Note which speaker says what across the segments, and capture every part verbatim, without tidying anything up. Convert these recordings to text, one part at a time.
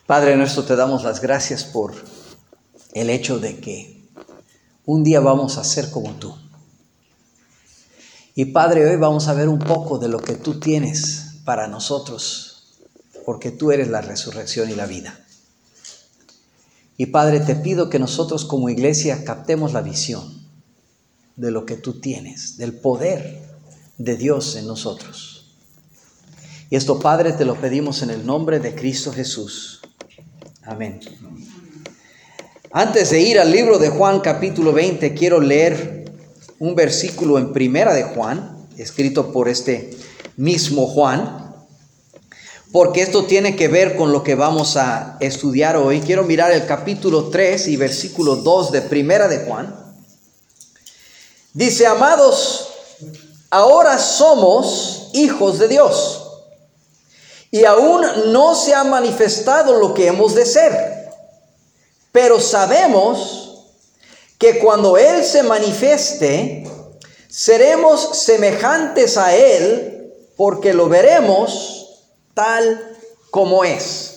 Speaker 1: Padre nuestro, te damos las gracias por el hecho de que un día vamos a ser como tú. Y Padre, hoy vamos a ver un poco de lo que tú tienes para nosotros, porque tú eres la resurrección y la vida. Y Padre, te pido que nosotros como iglesia captemos la visión de lo que tú tienes, del poder de Dios en nosotros. Y esto, Padre, te lo pedimos en el nombre de Cristo Jesús. Amén. Antes de ir al libro de Juan capítulo veinte, quiero leer un versículo en Primera de Juan, escrito por este mismo Juan, porque esto tiene que ver con lo que vamos a estudiar hoy. Quiero mirar el capítulo tres y versículo dos de Primera de Juan. Dice: amados, ahora somos hijos de Dios, y aún no se ha manifestado lo que hemos de ser. Pero sabemos que cuando Él se manifieste, seremos semejantes a Él, porque lo veremos tal como es.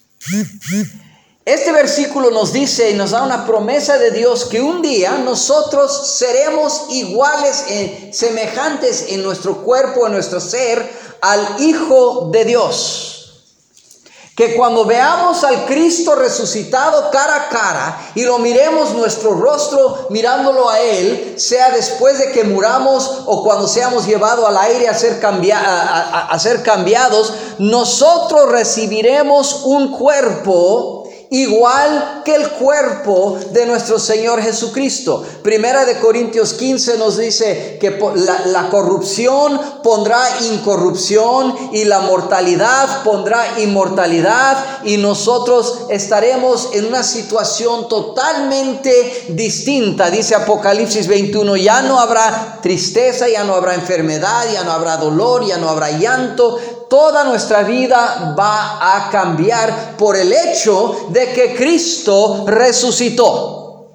Speaker 1: Este versículo nos dice y nos da una promesa de Dios que un día nosotros seremos iguales, en, semejantes en nuestro cuerpo, en nuestro ser, al Hijo de Dios. Que cuando veamos al Cristo resucitado cara a cara y lo miremos nuestro rostro mirándolo a Él, sea después de que muramos o cuando seamos llevados al aire a ser, cambia- a, a, a ser cambiados, nosotros recibiremos un cuerpo igual que el cuerpo de nuestro Señor Jesucristo. Primera de Corintios quince nos dice que la, la corrupción pondrá incorrupción y la mortalidad pondrá inmortalidad, y nosotros estaremos en una situación totalmente distinta. Dice Apocalipsis veintiuno: ya no habrá tristeza, ya no habrá enfermedad, ya no habrá dolor, ya no habrá llanto. Toda nuestra vida va a cambiar por el hecho de que Cristo resucitó.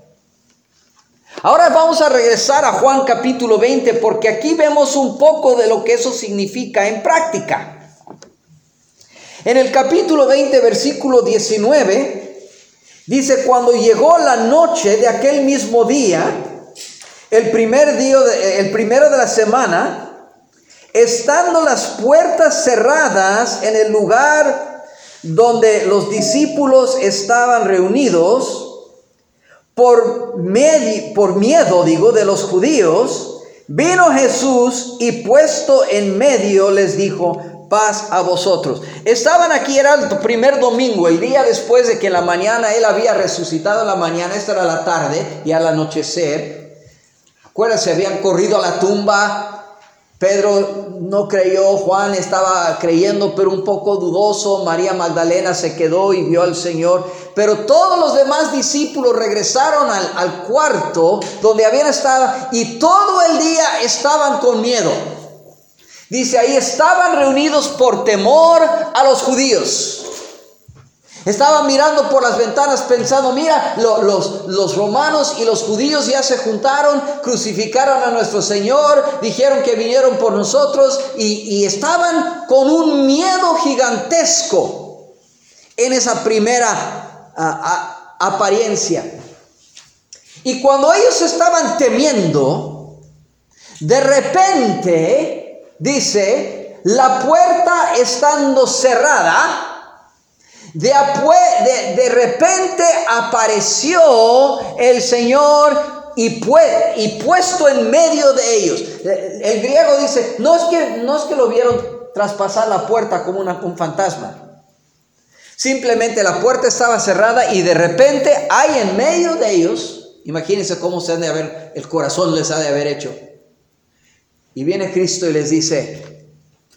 Speaker 1: Ahora vamos a regresar a Juan capítulo veinte, porque aquí vemos un poco de lo que eso significa en práctica. En el capítulo veinte, versículo diecinueve, dice: cuando llegó la noche de aquel mismo día, el primer día, de, el primero de la semana, estando las puertas cerradas en el lugar donde los discípulos estaban reunidos, por, medi- por miedo, digo, de los judíos, vino Jesús y puesto en medio les dijo: paz a vosotros. Estaban aquí, era el primer domingo, el día después de que en la mañana Él había resucitado en la mañana. Esta era la tarde y al anochecer. Acuérdense, habían corrido a la tumba. Pedro no creyó, Juan estaba creyendo pero un poco dudoso, María Magdalena se quedó y vio al Señor, pero todos los demás discípulos regresaron al, al cuarto donde habían estado, y todo el día estaban con miedo. Dice ahí, estaban reunidos por temor a los judíos. Estaban mirando por las ventanas pensando: mira, lo, los, los romanos y los judíos ya se juntaron, crucificaron a nuestro Señor, dijeron que vinieron por nosotros, y, y estaban con un miedo gigantesco en esa primera a, a, apariencia. Y cuando ellos estaban temiendo, de repente, dice, la puerta estando cerrada, De, de, de repente apareció el Señor y, pu y puesto en medio de ellos. El griego dice, no es que, no es que lo vieron traspasar la puerta como una, un fantasma. Simplemente la puerta estaba cerrada y de repente hay en medio de ellos. Imagínense cómo se han de haber, el corazón les ha de haber hecho. Y viene Cristo y les dice: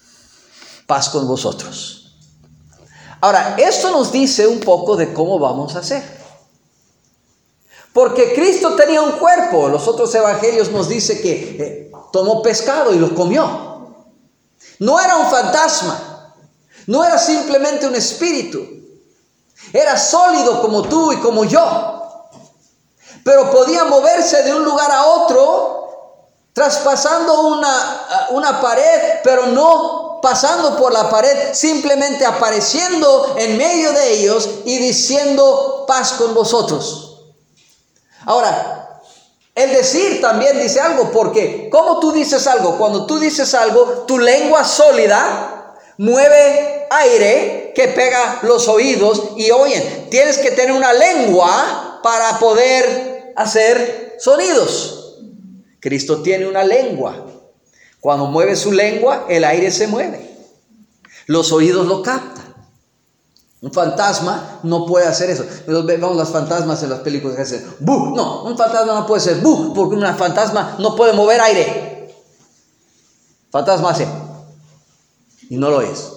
Speaker 1: paz con vosotros. Ahora, esto nos dice un poco de cómo vamos a hacer. Porque Cristo tenía un cuerpo. Los otros evangelios nos dice que eh, tomó pescado y lo comió. No era un fantasma. No era simplemente un espíritu. Era sólido como tú y como yo. Pero podía moverse de un lugar a otro, traspasando una, una pared, pero no pasando por la pared, simplemente apareciendo en medio de ellos y diciendo paz con vosotros. Ahora, el decir también dice algo, porque ¿cómo tú dices algo? Cuando tú dices algo, tu lengua sólida mueve aire que pega los oídos y oyen. Tienes que tener una lengua para poder hacer sonidos. Cristo tiene una lengua. Cuando mueve su lengua, el aire se mueve. Los oídos lo captan. Un fantasma no puede hacer eso. Vemos los fantasmas en las películas que hacen ¡bu! No, un fantasma no puede ser ¡bu! Porque un fantasma no puede mover aire. Fantasma hace y no lo es.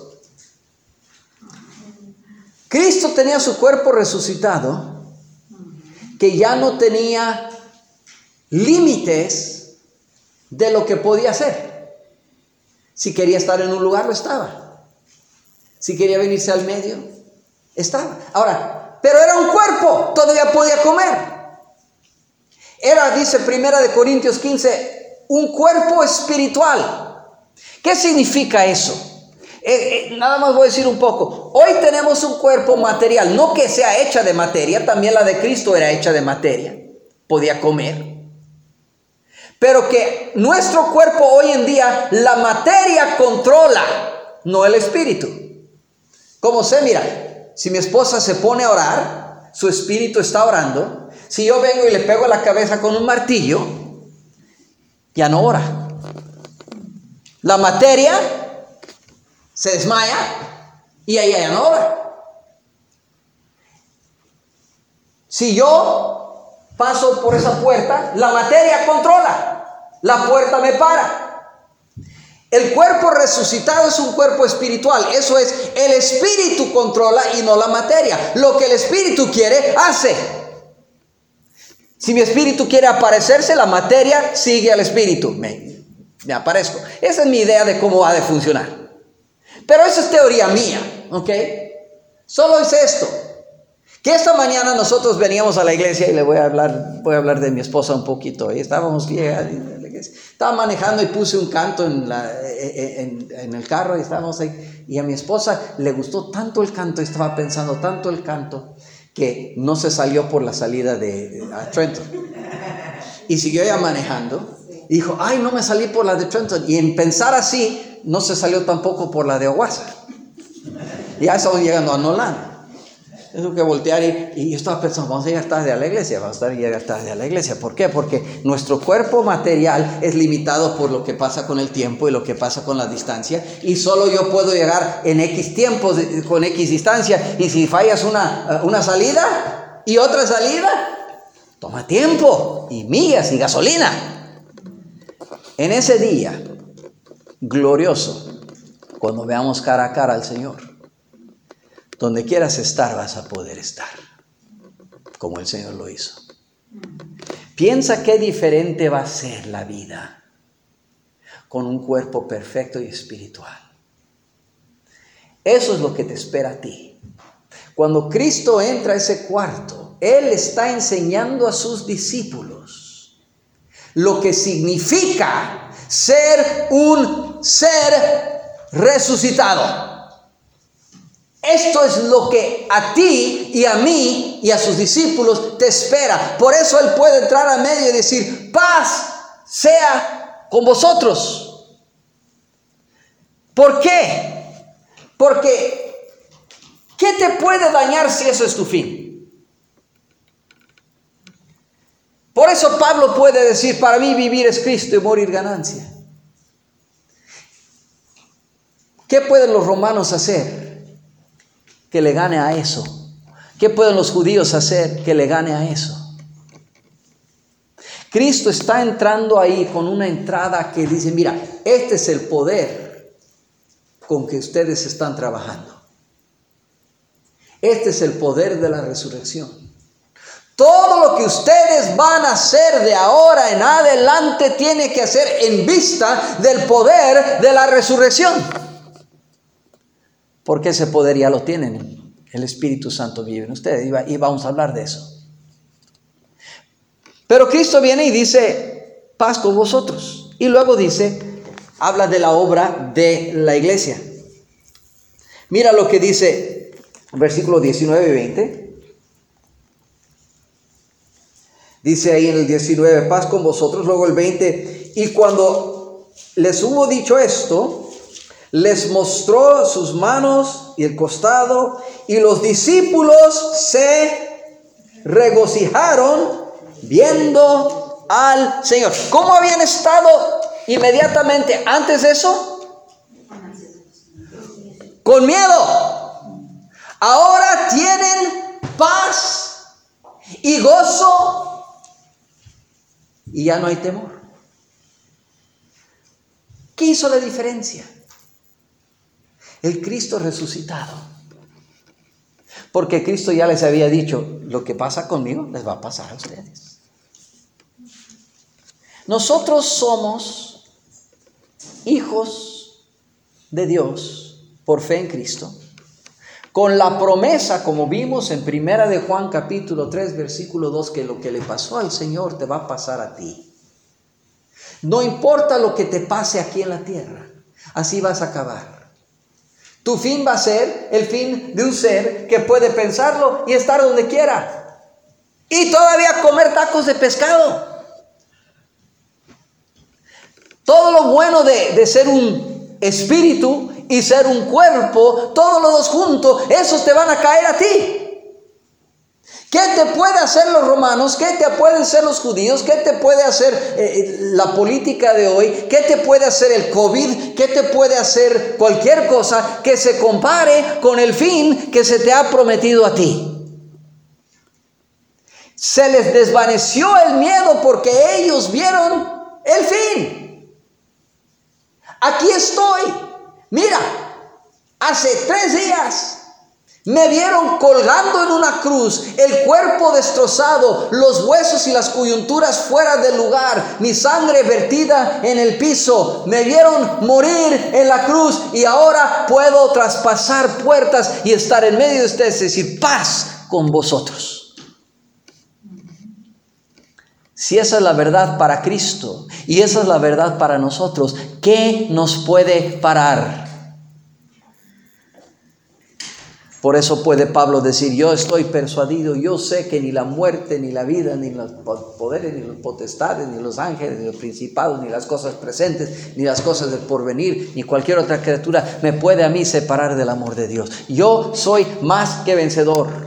Speaker 1: Cristo tenía su cuerpo resucitado, que ya no tenía límites de lo que podía hacer. Si quería estar en un lugar, lo estaba. Si quería venirse al medio, estaba. Ahora, pero era un cuerpo, todavía podía comer. Era, dice Primera de Corintios quince, un cuerpo espiritual. ¿Qué significa eso? Eh, eh, nada más voy a decir un poco. Hoy tenemos un cuerpo material, no que sea hecha de materia, también la de Cristo era hecha de materia, podía comer. Pero que nuestro cuerpo hoy en día, la materia controla, no el espíritu. Como sé, mira, si mi esposa se pone a orar, su espíritu está orando. Si yo vengo y le pego a la cabeza con un martillo, ya no ora. La materia se desmaya y ella ya no ora. Si yo paso por esa puerta, la materia controla. La puerta me para. El cuerpo resucitado es un cuerpo espiritual. Eso es, el espíritu controla y no la materia. Lo que el espíritu quiere, hace. Si mi espíritu quiere aparecerse, la materia sigue al espíritu. Me, me aparezco. Esa es mi idea de cómo ha de funcionar. Pero esa es teoría mía, ¿ok? Solo es esto. Que esta mañana nosotros veníamos a la iglesia y le voy a hablar, voy a hablar de mi esposa un poquito. Y estábamos llegando. Estaba manejando y puse un canto en, la, en, en el carro y estábamos ahí. Y a mi esposa le gustó tanto el canto, estaba pensando tanto el canto, que no se salió por la salida de, de a Trenton. Y siguió ya manejando. Y dijo, ay, no me salí por la de Trenton. Y en pensar así, no se salió tampoco por la de Owasso. Y ya estamos llegando a Nolan. Tengo que voltear y, y yo estaba pensando, vamos a llegar tarde a la iglesia, vamos a llegar tarde a la iglesia. ¿Por qué? Porque nuestro cuerpo material es limitado por lo que pasa con el tiempo y lo que pasa con la distancia. Y solo yo puedo llegar en X tiempo, con X distancia. Y si fallas una, una salida y otra salida, toma tiempo y millas y gasolina. En ese día glorioso, cuando veamos cara a cara al Señor, donde quieras estar, vas a poder estar, como el Señor lo hizo. Piensa qué diferente va a ser la vida con un cuerpo perfecto y espiritual. Eso es lo que te espera a ti. Cuando Cristo entra a ese cuarto, Él está enseñando a sus discípulos lo que significa ser un ser resucitado. Esto es lo que a ti y a mí y a sus discípulos te espera. Por eso Él puede entrar a medio y decir, paz sea con vosotros. ¿Por qué? Porque, ¿qué te puede dañar si eso es tu fin? Por eso Pablo puede decir, para mí vivir es Cristo y morir ganancia. ¿Qué pueden los romanos hacer que le gane a eso? ¿Qué pueden los judíos hacer que le gane a eso? Cristo está entrando ahí con una entrada que dice, mira, este es el poder con que ustedes están trabajando. Este es el poder de la resurrección. Todo lo que ustedes van a hacer de ahora en adelante tiene que hacer en vista del poder de la resurrección. Porque ese poder ya lo tienen. El Espíritu Santo vive en ustedes. Y vamos a hablar de eso. Pero Cristo viene y dice, paz con vosotros. Y luego dice, habla de la obra de la iglesia. Mira lo que dice versículos diecinueve y veinte. Dice ahí en el diecinueve, paz con vosotros. Luego el veinte, y cuando les hubo dicho esto, les mostró sus manos y el costado, y los discípulos se regocijaron viendo al Señor. ¿Cómo habían estado inmediatamente antes de eso? Con miedo. Ahora tienen paz y gozo y ya no hay temor. ¿Qué hizo la diferencia? El Cristo resucitado. Porque Cristo ya les había dicho, lo que pasa conmigo les va a pasar a ustedes. Nosotros somos hijos de Dios por fe en Cristo, con la promesa, como vimos en Primera de Juan capítulo tres versículo dos, que lo que le pasó al Señor te va a pasar a ti. No importa lo que te pase aquí en la tierra, así vas a acabar. Tu fin va a ser el fin de un ser que puede pensarlo y estar donde quiera, y todavía comer tacos de pescado. Todo lo bueno de, de ser un espíritu y ser un cuerpo, todos los dos juntos, esos te van a caer a ti. ¿Qué te puede hacer los romanos? ¿Qué te pueden hacer los judíos? ¿Qué te puede hacer eh, la política de hoy? ¿Qué te puede hacer el COVID? ¿Qué te puede hacer cualquier cosa que se compare con el fin que se te ha prometido a ti? Se les desvaneció el miedo porque ellos vieron el fin. Aquí estoy. Mira, hace tres días me vieron colgando en una cruz, el cuerpo destrozado, los huesos y las coyunturas fuera del lugar, mi sangre vertida en el piso. Me vieron morir en la cruz y ahora puedo traspasar puertas y estar en medio de ustedes, es decir, paz con vosotros. Si esa es la verdad para Cristo y esa es la verdad para nosotros, ¿qué nos puede parar? Por eso puede Pablo decir, yo estoy persuadido, yo sé que ni la muerte, ni la vida, ni los poderes, ni los potestades, ni los ángeles, ni los principados, ni las cosas presentes, ni las cosas del porvenir, ni cualquier otra criatura me puede a mí separar del amor de Dios. Yo soy más que vencedor.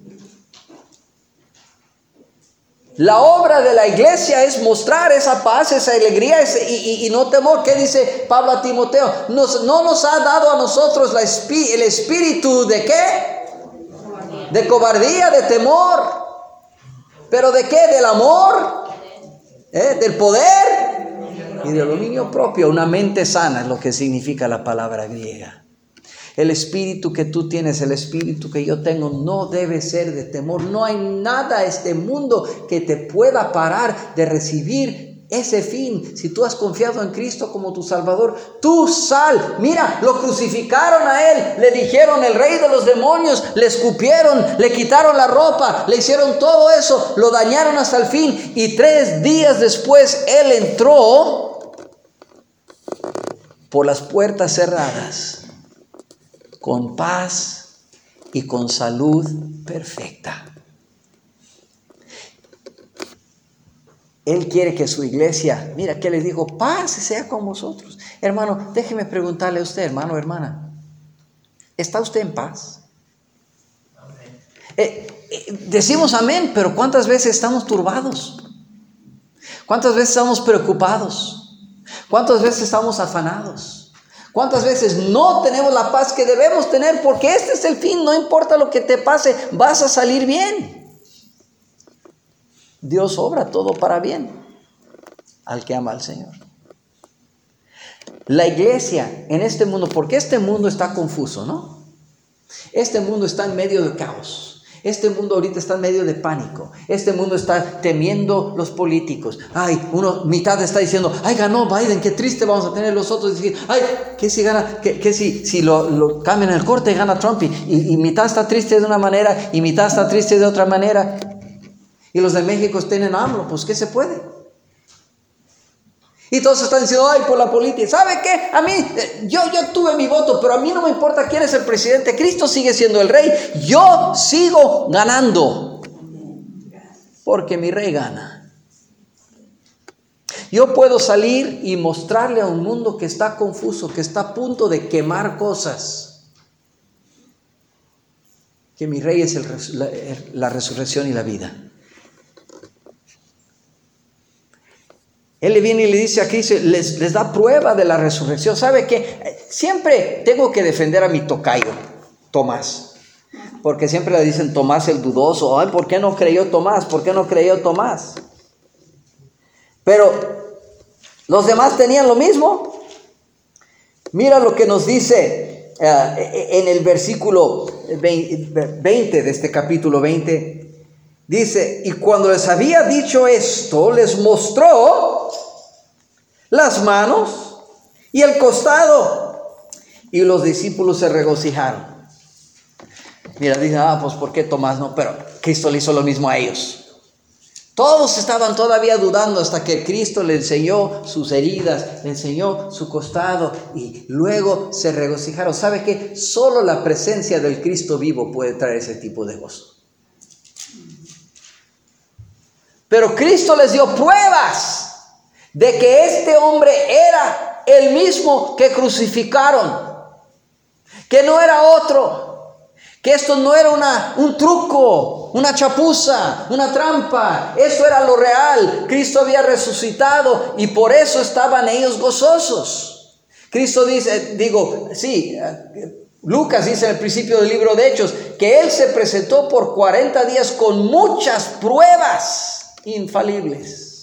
Speaker 1: La obra de la iglesia es mostrar esa paz, esa alegría ese, y, y, y no temor. ¿Qué dice Pablo a Timoteo? Nos, no nos ha dado a nosotros la espi, el espíritu de ¿qué? De cobardía, de temor. ¿Pero de qué? Del amor, ¿eh? Del poder y del dominio propio. Una mente sana es lo que significa la palabra griega. El espíritu que tú tienes, el espíritu que yo tengo, no debe ser de temor. No hay nada en este mundo que te pueda parar de recibir ese fin. Si tú has confiado en Cristo como tu Salvador, tú sal. Mira, lo crucificaron a Él, le dijeron el rey de los demonios, le escupieron, le quitaron la ropa, le hicieron todo eso, lo dañaron hasta el fin. Y tres días después Él entró por las puertas cerradas, con paz y con salud perfecta. Él quiere que su iglesia, mira que les dijo, paz sea con vosotros. Hermano, déjeme preguntarle a usted, hermano, hermana, ¿está usted en paz? Eh, eh, decimos amén, pero ¿cuántas veces estamos turbados? ¿Cuántas veces estamos preocupados? ¿Cuántas veces estamos afanados? ¿Cuántas veces no tenemos la paz que debemos tener? Porque este es el fin, no importa lo que te pase, vas a salir bien. Dios obra todo para bien al que ama al Señor. La iglesia en este mundo, porque este mundo está confuso, ¿no? Este mundo está en medio de caos. Este mundo ahorita está en medio de pánico. Este mundo está temiendo los políticos. Ay, uno, mitad está diciendo, ay, ganó Biden, qué triste vamos a tener los otros. Decir, ay, ¿qué si gana? ¿Qué, qué si, si lo, lo cambian el corte y gana Trump? Y, y, y mitad está triste de una manera y mitad está triste de otra manera. Y los de México tienen AMLO, pues ¿qué se puede? Y todos están diciendo, ay, por la política. ¿Sabe qué? A mí, yo, yo tuve mi voto, pero a mí no me importa quién es el presidente. Cristo sigue siendo el rey. Yo sigo ganando. Porque mi rey gana. Yo puedo salir y mostrarle a un mundo que está confuso, que está a punto de quemar cosas, que mi rey es el, la, la resurrección y la vida. Él le viene y le dice a Cristo, les, les da prueba de la resurrección. ¿Sabe qué? Siempre tengo que defender a mi tocayo, Tomás. Porque siempre le dicen Tomás el dudoso. Ay, ¿por qué no creyó Tomás? ¿Por qué no creyó Tomás? Pero los demás tenían lo mismo. Mira lo que nos dice uh, en el versículo veinte de este capítulo veinte. Dice, y cuando les había dicho esto, les mostró las manos y el costado. Y los discípulos se regocijaron. Mira, dicen, ah, pues ¿por qué Tomás no? Pero Cristo le hizo lo mismo a ellos. Todos estaban todavía dudando hasta que Cristo le enseñó sus heridas, le enseñó su costado y luego se regocijaron. ¿Sabe qué? Solo la presencia del Cristo vivo puede traer ese tipo de gozo. Pero Cristo les dio pruebas de que este hombre era el mismo que crucificaron, que no era otro, que esto no era una, un truco, una chapuza, una trampa. Eso era lo real. Cristo había resucitado y por eso estaban ellos gozosos. Cristo dice, digo, sí, Lucas dice en el principio del libro de Hechos que Él se presentó por cuarenta días con muchas pruebas infalibles.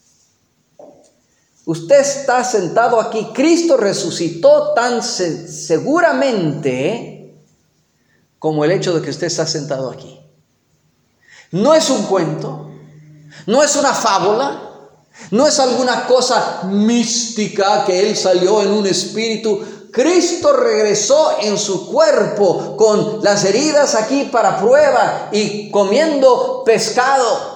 Speaker 1: Usted está sentado aquí. Cristo resucitó tan se- seguramente como el hecho de que usted está sentado aquí. No es un cuento, no es una fábula, no es alguna cosa mística que Él salió en un espíritu. Cristo regresó en su cuerpo con las heridas aquí para prueba y comiendo pescado,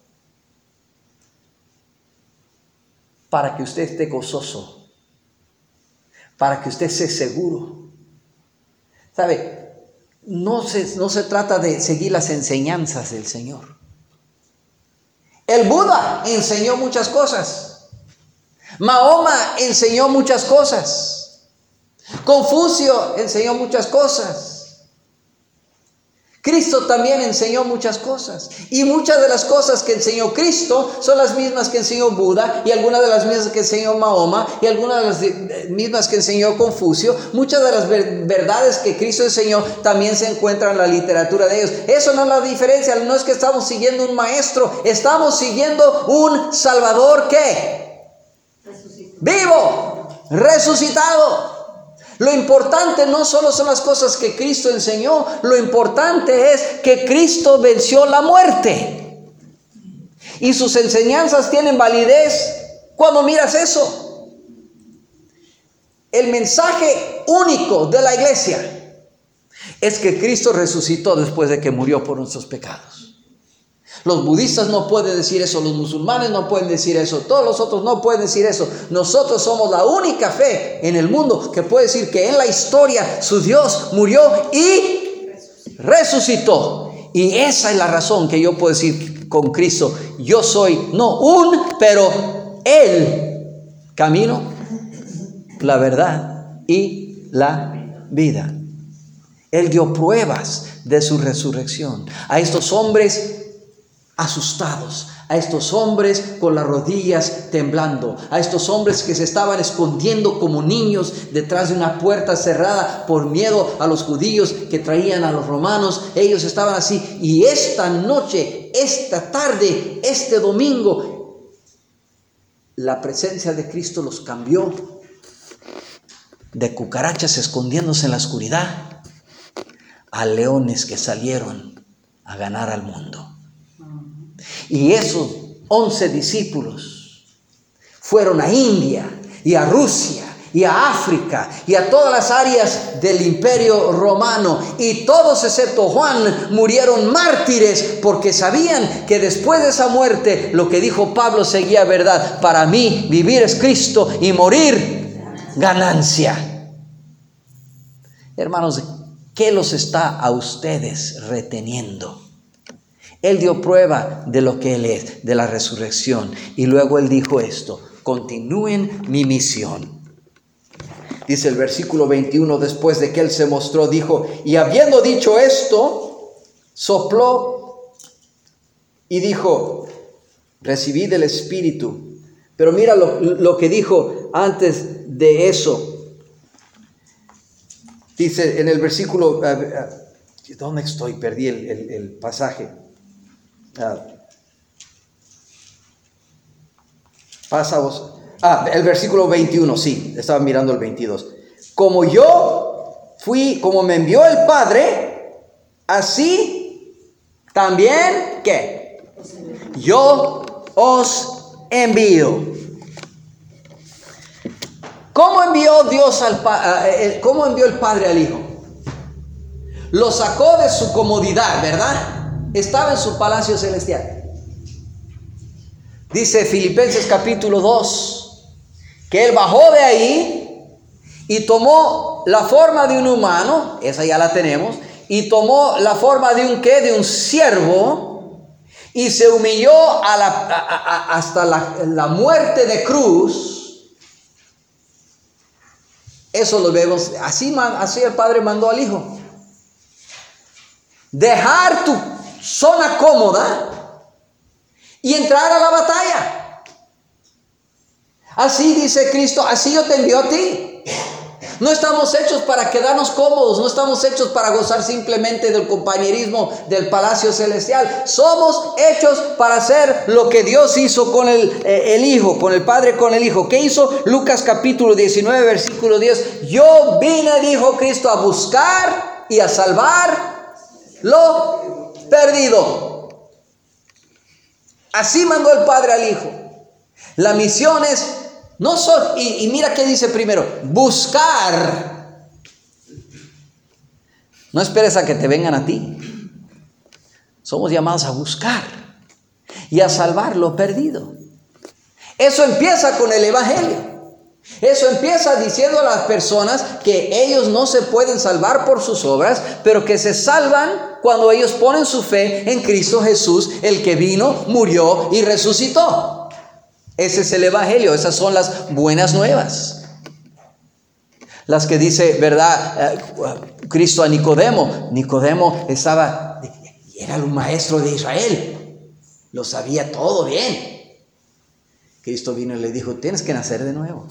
Speaker 1: para que usted esté gozoso, para que usted esté seguro. ¿Sabe? No se, no se trata de seguir las enseñanzas del Señor. El Buda enseñó muchas cosas. Mahoma enseñó muchas cosas. Confucio enseñó muchas cosas. Cristo también enseñó muchas cosas. Y muchas de las cosas que enseñó Cristo son las mismas que enseñó Buda, y algunas de las mismas que enseñó Mahoma, y algunas de las mismas que enseñó Confucio. Muchas de las ver- verdades que Cristo enseñó también se encuentran en la literatura de ellos. Eso no es la diferencia. No es que estamos siguiendo un maestro, estamos siguiendo un Salvador ¿qué? Resucitado. Vivo, resucitado. Lo importante no solo son las cosas que Cristo enseñó, lo importante es que Cristo venció la muerte. Y sus enseñanzas tienen validez cuando miras eso. El mensaje único de la iglesia es que Cristo resucitó después de que murió por nuestros pecados. Los budistas no pueden decir eso, los musulmanes no pueden decir eso, todos los otros no pueden decir eso. Nosotros somos la única fe en el mundo que puede decir que en la historia su Dios murió y resucitó. Y esa es la razón que yo puedo decir con Cristo, yo soy no un, pero el camino, la verdad y la vida. Él dio pruebas de su resurrección a estos hombres asustados, a estos hombres con las rodillas temblando, a estos hombres que se estaban escondiendo como niños detrás de una puerta cerrada por miedo a los judíos que traían a los romanos. Ellos estaban así, y esta noche, esta tarde, este domingo, la presencia de Cristo los cambió de cucarachas escondiéndose en la oscuridad a leones que salieron a ganar al mundo. Y esos once discípulos fueron a India y a Rusia y a África y a todas las áreas del Imperio Romano. Y todos excepto Juan murieron mártires porque sabían que después de esa muerte lo que dijo Pablo seguía verdad. Para mí vivir es Cristo y morir ganancia. Hermanos, ¿qué los está a ustedes reteniendo? Él dio prueba de lo que Él es, de la resurrección. Y luego Él dijo esto: continúen mi misión. Dice el versículo veintiuno, después de que Él se mostró, dijo, y habiendo dicho esto, sopló y dijo, recibid el Espíritu. Pero mira lo, lo que dijo antes de eso. Dice en el versículo, ¿dónde estoy? Perdí el, el, el pasaje. Ah, pasa vos. Ah, el versículo veintiuno, sí, estaba mirando el veintidós. Como yo fui, como me envió el Padre, así también, ¿qué? Yo os envío. ¿Cómo envió Dios al Padre? ¿Cómo envió el Padre al Hijo? Lo sacó de su comodidad, ¿verdad? Estaba en su palacio celestial. Dice Filipenses capítulo dos, que Él bajó de ahí y tomó la forma de un humano, esa ya la tenemos, y tomó la forma de un ¿qué? De un siervo, y se humilló a la, a, a, hasta la, la muerte de cruz. Eso lo vemos, así, así el Padre mandó al Hijo. Dejar tu zona cómoda y entrar a la batalla. Así dice Cristo, así yo te envío a ti. No estamos hechos para quedarnos cómodos, no estamos hechos para gozar simplemente del compañerismo del palacio celestial. Somos hechos para hacer lo que Dios hizo con el, eh, el Hijo, con el Padre, con el Hijo. ¿Qué hizo? Lucas capítulo diecinueve, versículo diez. Yo vine, dijo Cristo, a buscar y a salvar lo perdido. Así mandó el Padre al Hijo. La misión es no solo, y, y mira qué dice primero, buscar. No esperes a que te vengan a ti. Somos llamados a buscar y a salvar lo perdido. Eso empieza con el Evangelio. Eso empieza diciendo a las personas que ellos no se pueden salvar por sus obras, pero que se salvan cuando ellos ponen su fe en Cristo Jesús, el que vino, murió y resucitó. Ese es el Evangelio, esas son las buenas nuevas. Las que dice, ¿verdad? Eh, Cristo a Nicodemo. Nicodemo estaba, era un maestro de Israel, lo sabía todo bien. Cristo vino y le dijo, tienes que nacer de nuevo.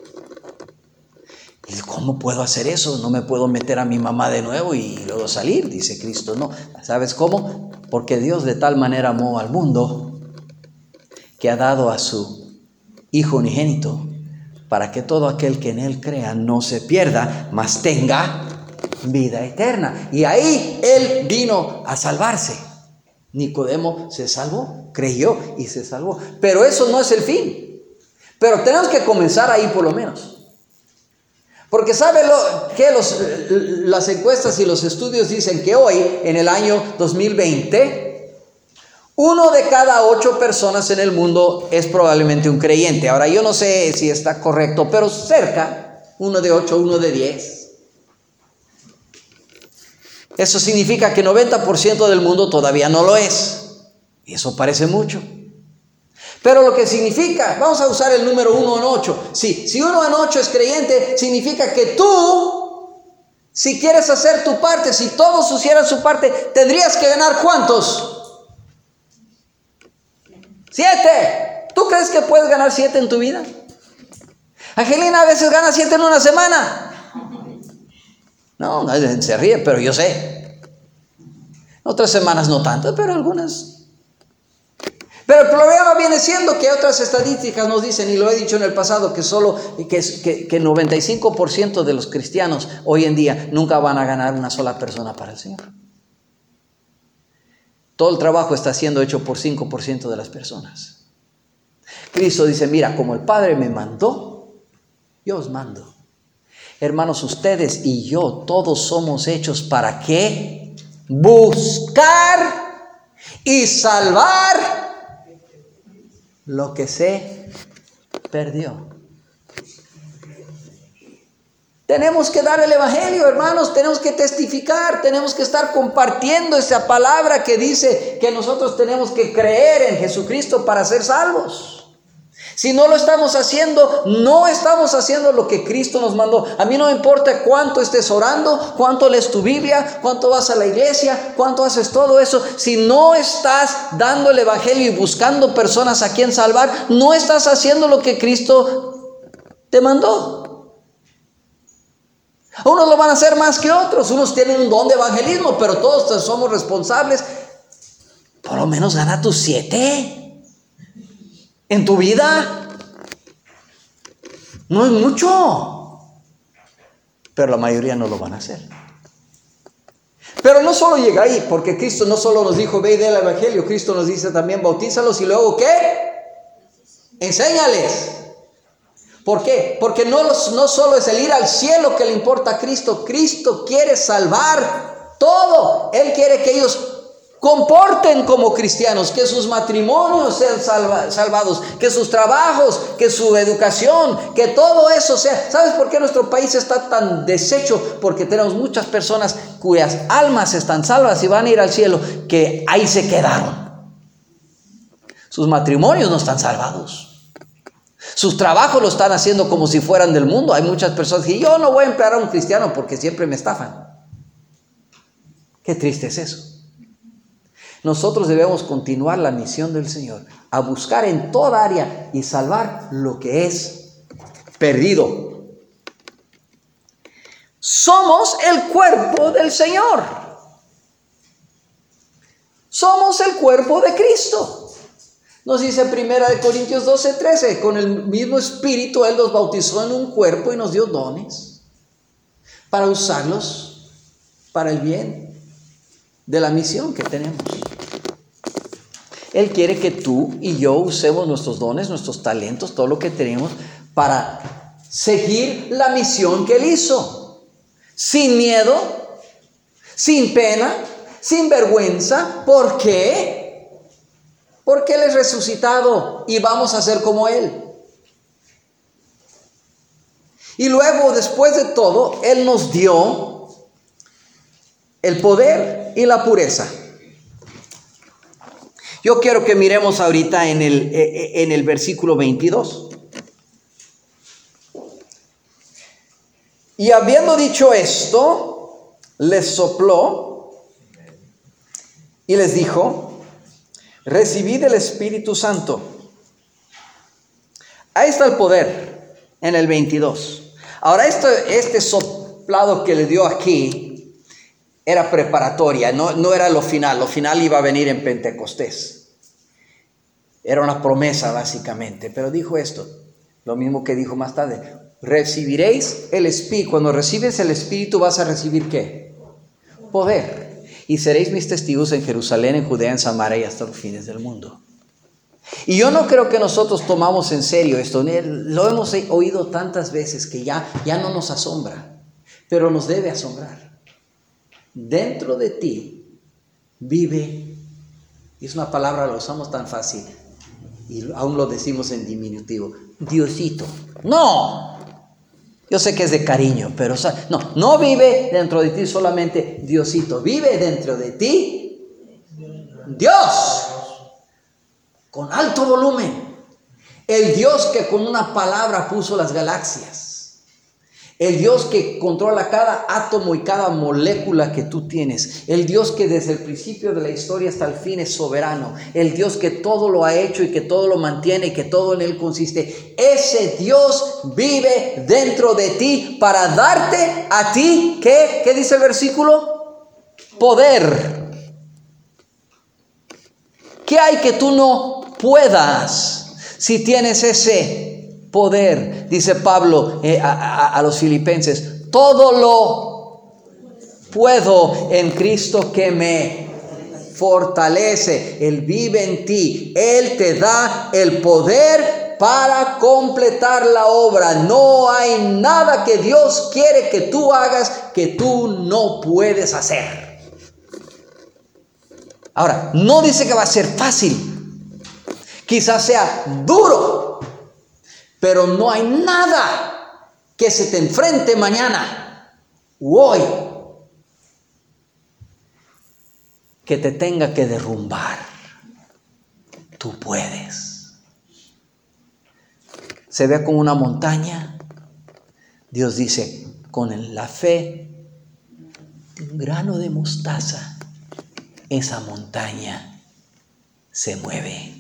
Speaker 1: Y dice, ¿cómo puedo hacer eso? No me puedo meter a mi mamá de nuevo y luego salir, dice Cristo. No, ¿sabes cómo? Porque Dios de tal manera amó al mundo que ha dado a su Hijo unigénito para que todo aquel que en Él crea no se pierda, mas tenga vida eterna. Y ahí Él vino a salvarse. Nicodemo se salvó, creyó y se salvó. Pero eso no es el fin. Pero tenemos que comenzar ahí por lo menos. Porque ¿sabe lo que los, las encuestas y los estudios dicen? Que hoy, en el año dos mil veinte, uno de cada ocho personas en el mundo es probablemente un creyente. Ahora, yo no sé si está correcto, pero cerca, uno de ocho, uno de diez. Eso significa que noventa por ciento del mundo todavía no lo es. Y eso parece mucho. Pero lo que significa, vamos a usar el número uno en ocho. Sí, si uno en ocho es creyente, significa que tú, si quieres hacer tu parte, si todos hicieran su parte, tendrías que ganar ¿cuántos? Siete. ¿Tú crees que puedes ganar siete en tu vida? Angelina a veces gana siete en una semana. No, no se ríe, pero yo sé. Otras semanas no tanto, pero algunas. Pero el problema viene siendo que otras estadísticas nos dicen, y lo he dicho en el pasado, que solo que, que, que noventa y cinco por ciento de los cristianos hoy en día nunca van a ganar una sola persona para el Señor. Todo el trabajo está siendo hecho por cinco por ciento de las personas. Cristo dice, mira, como el Padre me mandó, yo os mando. Hermanos, ustedes y yo, todos somos hechos ¿para qué? Buscar y salvar lo que se perdió. Tenemos que dar el evangelio, hermanos, tenemos que testificar, tenemos que estar compartiendo esa palabra que dice que nosotros tenemos que creer en Jesucristo para ser salvos. Si no lo estamos haciendo, no estamos haciendo lo que Cristo nos mandó. A mí no me importa cuánto estés orando, cuánto lees tu Biblia, cuánto vas a la iglesia, cuánto haces todo eso. Si no estás dando el evangelio y buscando personas a quien salvar, no estás haciendo lo que Cristo te mandó. Unos lo van a hacer más que otros. Unos tienen un don de evangelismo, pero todos somos responsables. Por lo menos gana tus siete en tu vida. No es mucho, pero la mayoría no lo van a hacer. Pero no solo llega ahí, porque Cristo no solo nos dijo ve y dé el evangelio, Cristo nos dice también bautízalos y luego ¿qué? Enséñales. ¿Por qué? Porque no, los, no solo es el ir al cielo que le importa a Cristo. Cristo quiere salvar todo. Él quiere que ellos comporten como cristianos, que sus matrimonios sean salva, salvados, que sus trabajos, que su educación, que todo eso sea. ¿Sabes por qué nuestro país está tan deshecho? Porque tenemos muchas personas cuyas almas están salvas y van a ir al cielo, que ahí se quedaron. Sus matrimonios no están salvados. Sus trabajos lo están haciendo como si fueran del mundo. Hay muchas personas que yo no voy a emplear a un cristiano porque siempre me estafan. Qué triste es eso. Nosotros debemos continuar la misión del Señor, a buscar en toda área y salvar lo que es perdido. Somos el cuerpo del Señor. Somos el cuerpo de Cristo. Nos dice primera de Corintios doce, trece, con el mismo Espíritu Él nos bautizó en un cuerpo y nos dio dones para usarlos para el bien de la misión que tenemos. Él quiere que tú y yo usemos nuestros dones, nuestros talentos, todo lo que tenemos para seguir la misión que Él hizo. Sin miedo, sin pena, sin vergüenza. ¿Por qué? Porque Él es resucitado y vamos a ser como Él. Y luego, después de todo, Él nos dio el poder y la pureza. Yo quiero que miremos ahorita en el, en el versículo veintidós. Y habiendo dicho esto, les sopló y les dijo: recibid el Espíritu Santo. Ahí está el poder en el veintidós. Ahora este, este soplado que le dio aquí era preparatoria, no, no era lo final. Lo final iba a venir en Pentecostés. Era una promesa básicamente, pero dijo esto, lo mismo que dijo más tarde: recibiréis el Espíritu. Cuando recibes el Espíritu vas a recibir ¿qué? Poder. Y seréis mis testigos en Jerusalén, en Judea, en Samaria y hasta los fines del mundo. Y yo no creo que nosotros tomamos en serio esto. Lo hemos oído tantas veces que ya, ya no nos asombra, pero nos debe asombrar. Dentro de ti vive, y es una palabra, la usamos tan fácil y aún lo decimos en diminutivo, Diosito. No, yo sé que es de cariño, pero o sea, no, no vive dentro de ti solamente Diosito, vive dentro de ti Dios, con alto volumen, el Dios que con una palabra puso las galaxias. El Dios que controla cada átomo y cada molécula que tú tienes. El Dios que desde el principio de la historia hasta el fin es soberano. El Dios que todo lo ha hecho y que todo lo mantiene y que todo en Él consiste. Ese Dios vive dentro de ti para darte a ti, ¿qué? ¿Qué dice el versículo? Poder. ¿Qué hay que tú no puedas si tienes ese poder? Dice Pablo eh, a, a, a los filipenses: todo lo puedo en Cristo que me fortalece. Él vive en ti. Él te da el poder para completar la obra. No hay nada que Dios quiere que tú hagas que tú no puedes hacer. Ahora, no dice que va a ser fácil. Quizás sea duro, pero no hay nada que se te enfrente mañana u hoy que te tenga que derrumbar. Tú puedes. Se ve como una montaña. Dios dice, con la fe de un grano de mostaza, esa montaña se mueve.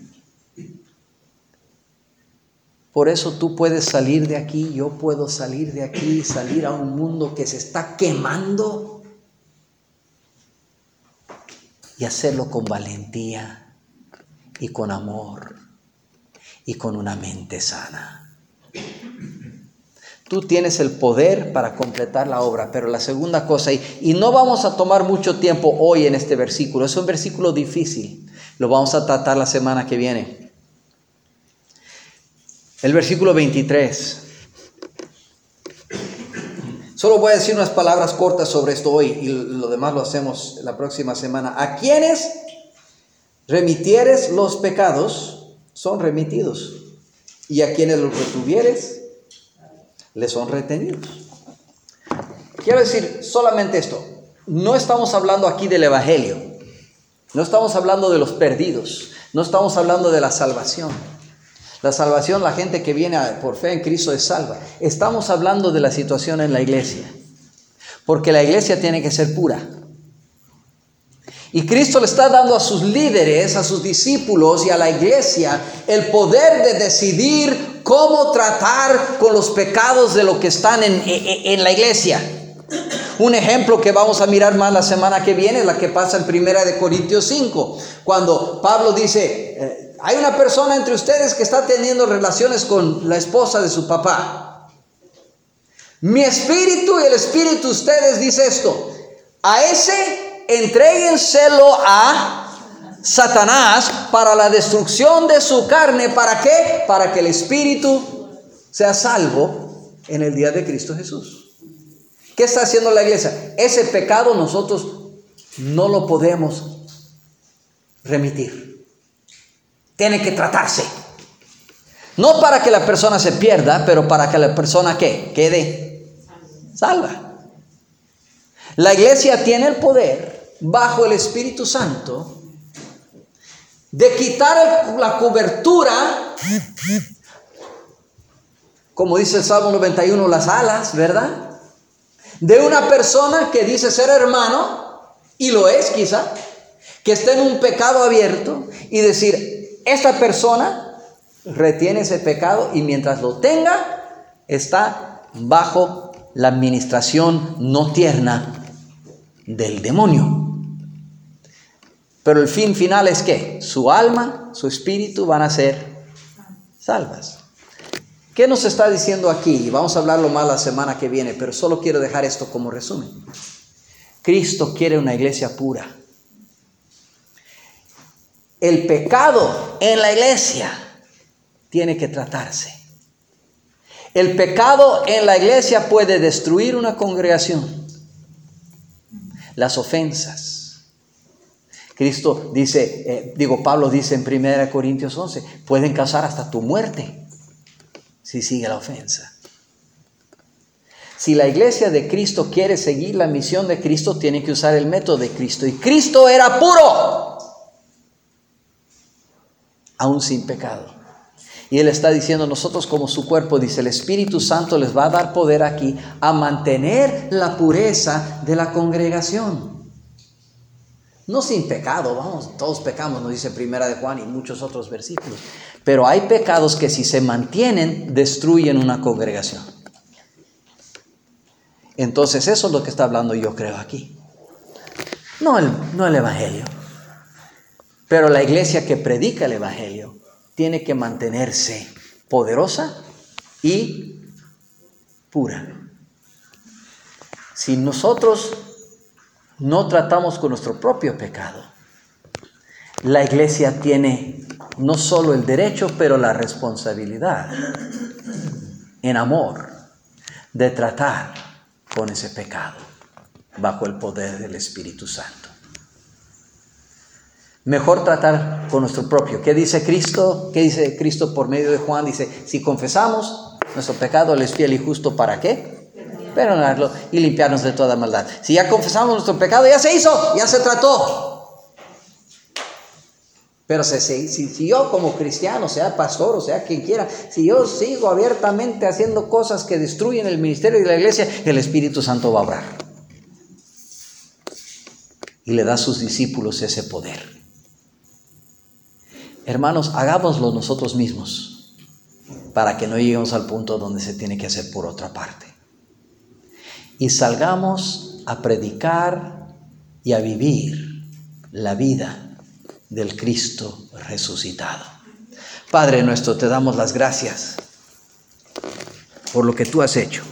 Speaker 1: Por eso tú puedes salir de aquí, yo puedo salir de aquí, salir a un mundo que se está quemando y hacerlo con valentía y con amor y con una mente sana. Tú tienes el poder para completar la obra, pero la segunda cosa, y, y no vamos a tomar mucho tiempo hoy en este versículo, es un versículo difícil, lo vamos a tratar la semana que viene. El versículo veintitrés. Solo voy a decir unas palabras cortas sobre esto hoy y lo demás lo hacemos la próxima semana. A quienes remitieres los pecados, son remitidos. Y a quienes los retuvieres, les son retenidos. Quiero decir solamente esto. No estamos hablando aquí del evangelio. No estamos hablando de los perdidos. No estamos hablando de la salvación. La salvación, la gente que viene por fe en Cristo es salva. Estamos hablando de la situación en la iglesia. Porque la iglesia tiene que ser pura. Y Cristo le está dando a sus líderes, a sus discípulos y a la iglesia el poder de decidir cómo tratar con los pecados de los que están en, en, en la iglesia. Un ejemplo que vamos a mirar más la semana que viene es la que pasa en primera de Corintios cinco. Cuando Pablo dice... Eh, Hay una persona entre ustedes que está teniendo relaciones con la esposa de su papá. Mi espíritu y el espíritu de ustedes dice esto. A ese entréguenselo a Satanás para la destrucción de su carne. ¿Para qué? Para que el espíritu sea salvo en el día de Cristo Jesús. ¿Qué está haciendo la iglesia? Ese pecado nosotros no lo podemos remitir. Tiene que tratarse. No para que la persona se pierda, pero para que la persona ¿qué? Quede salva. La iglesia tiene el poder, bajo el Espíritu Santo, de quitar el, la cobertura, como dice el Salmo noventa y uno, las alas, ¿verdad? De una persona que dice ser hermano, y lo es quizá, que está en un pecado abierto, y decir... Esta persona retiene ese pecado y mientras lo tenga, está bajo la administración no tierna del demonio. Pero el fin final es que su alma, su espíritu van a ser salvas. ¿Qué nos está diciendo aquí? Vamos a hablarlo más la semana que viene, pero solo quiero dejar esto como resumen. Cristo quiere una iglesia pura. El pecado en la iglesia tiene que tratarse. El pecado en la iglesia puede destruir una congregación. Las ofensas. Cristo dice, eh, digo, Pablo dice en primera Corintios once, pueden causar hasta tu muerte si sigue la ofensa. Si la iglesia de Cristo quiere seguir la misión de Cristo, tiene que usar el método de Cristo. Y Cristo era puro, aún sin pecado. Y Él está diciendo, nosotros como su cuerpo, dice, el Espíritu Santo les va a dar poder aquí a mantener la pureza de la congregación. No sin pecado, vamos, todos pecamos, nos dice Primera de Juan y muchos otros versículos. Pero hay pecados que si se mantienen, destruyen una congregación. Entonces eso es lo que está hablando yo creo aquí. No el, no el Evangelio. Pero la iglesia que predica el Evangelio tiene que mantenerse poderosa y pura. Si nosotros no tratamos con nuestro propio pecado, la iglesia tiene no solo el derecho, pero la responsabilidad, en amor, de tratar con ese pecado bajo el poder del Espíritu Santo. Mejor tratar con nuestro propio. ¿Qué dice Cristo? ¿Qué dice Cristo por medio de Juan? Dice, si confesamos nuestro pecado, Él es fiel y justo, ¿para qué? Perdonarlo y limpiarnos de toda maldad. Si ya confesamos nuestro pecado, ya se hizo, ya se trató. Pero si, si, si yo como cristiano, sea pastor o sea quien quiera, si yo sigo abiertamente haciendo cosas que destruyen el ministerio de la iglesia, el Espíritu Santo va a obrar. Y le da a sus discípulos ese poder. Hermanos, hagámoslo nosotros mismos para que no lleguemos al punto donde se tiene que hacer por otra parte. Y salgamos a predicar y a vivir la vida del Cristo resucitado. Padre nuestro, te damos las gracias por lo que tú has hecho.